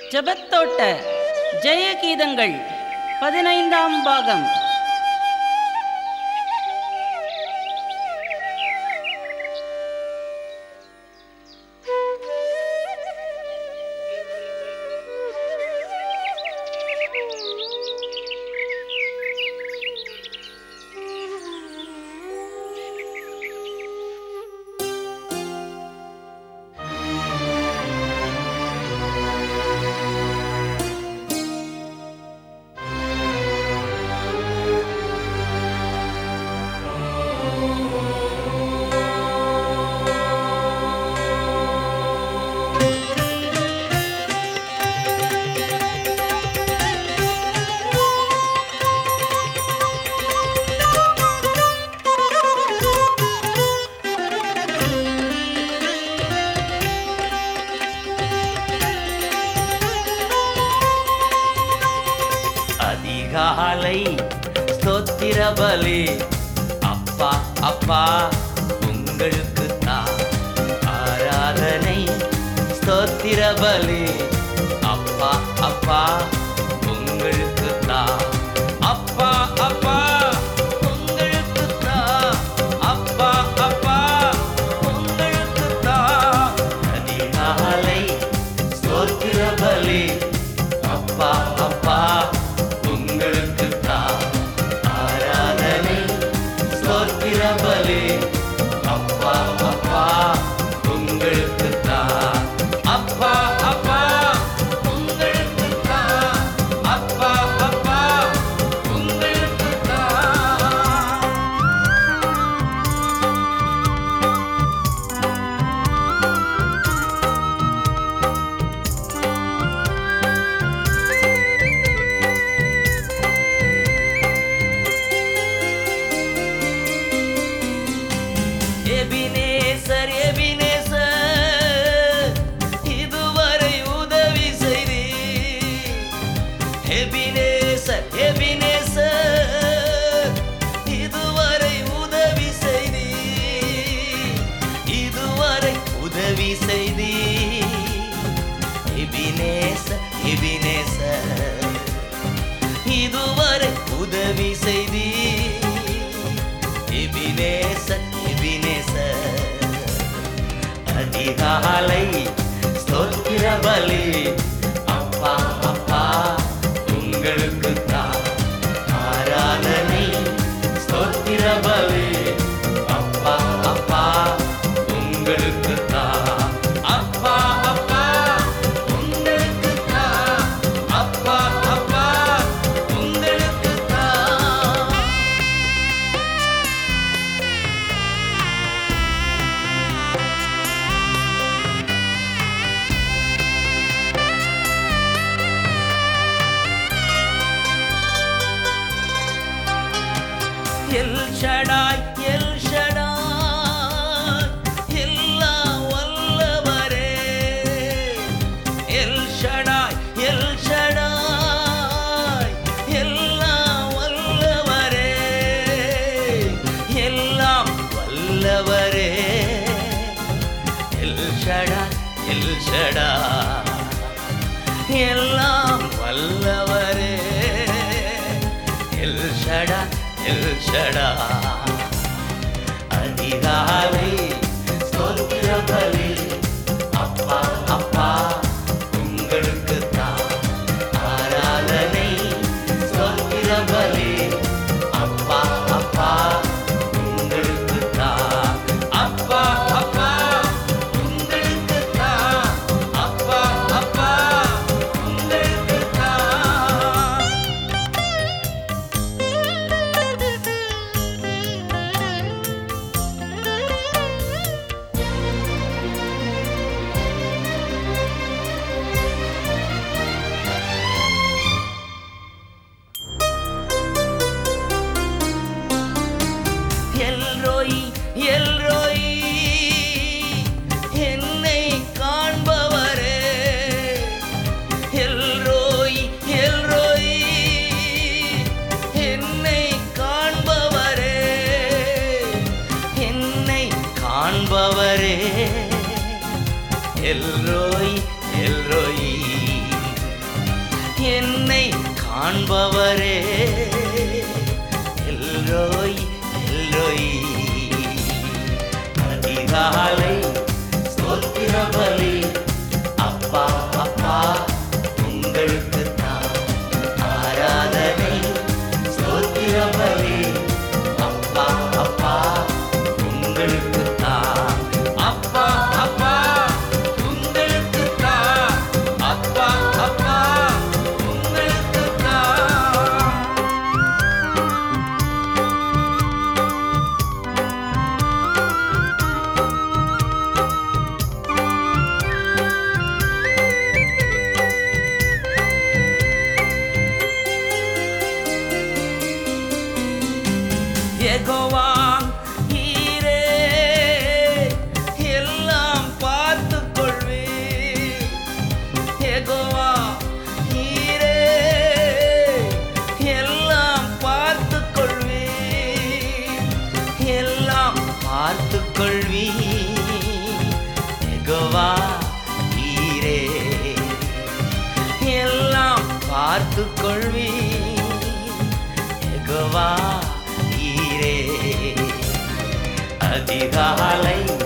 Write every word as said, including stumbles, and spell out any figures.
ஜெபத்தோட்ட ஜெயகீதங்கள் பதினைந்தாம் பாகம். அதிகாலை ஸ்தோத்திர பலி அப்பா அப்பா உங்களுக்கு தான் ஆராதனை. ஸ்தோத்திர பலி அப்பா அப்பா உங்களுக்கு தான் அப்பா அப்பா உங்களுக்கு தான் அப்பா அப்பா உங்களுக்கு தான். அதிகாலை ஸ்தோத்திர பலி அப்பா அப்பா உங்களுக்கு தான் ஆராதனை. ஸ்தோத்திர பலி அப்பா அப்பா உங்களுக்கு தான் அப்பா அப்பா உங்களுக்கு தான் அப்பா அப்பா உங்களுக்கு தான். எபினேசர் எபினேசர் இதுவரை உதவி செய்தி. எபினேசர் எபினேசர் இதுவரை உதவி செய்தி. இதுவரை உதவி செய்தி. எபினேசர் எபினேசர் இதுவரை உதவி செய்தி. எபினேசர் எபினேசர் அதிகாலை ஸ்தோத்திர பலி அப்பா அப்பா உங்களுக்கு தான் ஆராதனை. ஸ்தோத்திர பலி அப்பா அப்பா உங்களுக்கு தான் அப்பா அப்பா உங்களுக்கு தான் அப்பா அப்பா உங்களுக்கு தான். எல் ஷடாய் எல் ஷடாய் எல்லாம் வல்லவரே. எல் ஷடாய் எல் ஷடாய் எல்லாம் வல்லவரே. எல்லாம் வல்லவரே. எல் ஷடாய் எல் ஷடாய் எல்லாம் வல்லவரே. எல் ஷடாய் எல் ஷடாய் அதிகாலை ஸ்தோத்திர பலி அப்பா அப்பா உங்களுக்கு தான் ஆராதனை. ஸ்தோத்திர பலி அப்பா அப்பா உங்களுக்கு தான் அப்பா அப்பா உங்களுக்கு தான் அப்பா அப்பா உங்களுக்கு தான். எல்ரோய் எல்ரோய் என்னை காண்பவரே. எல்ரோய் எல்ரோய் என்னை காண்பவரே. என்னை காண்பவரே. எல்ரோய் எல்ரோய் என்னை காண்பவரே எல்ரோய் எல்ரோய். அதிகாலை ஸ்தோத்திர பலி அப்பா அப்பா உங்களுக்கு தான் ஆராதனை. ஸ்தோத்திர பலி அப்பா அப்பா உங்களுக்கு தான். அப்பா அப்பா உங்களுக்கு தான். அப்பா அப்பா உங்களுக்கு தான். யெகோவா நீரே எல்லாம் பார்த்துக் கொள்வீர். யெகோவா நீரே எல்லாம் பார்த்துக் கொள்வீர். எல்லாம் பார்த்துக் கொள்வீர். யெகோவா நீரே எல்லாம் பார்த்துக் கொள்வீர். யெகோவா நீரே அதிகாலை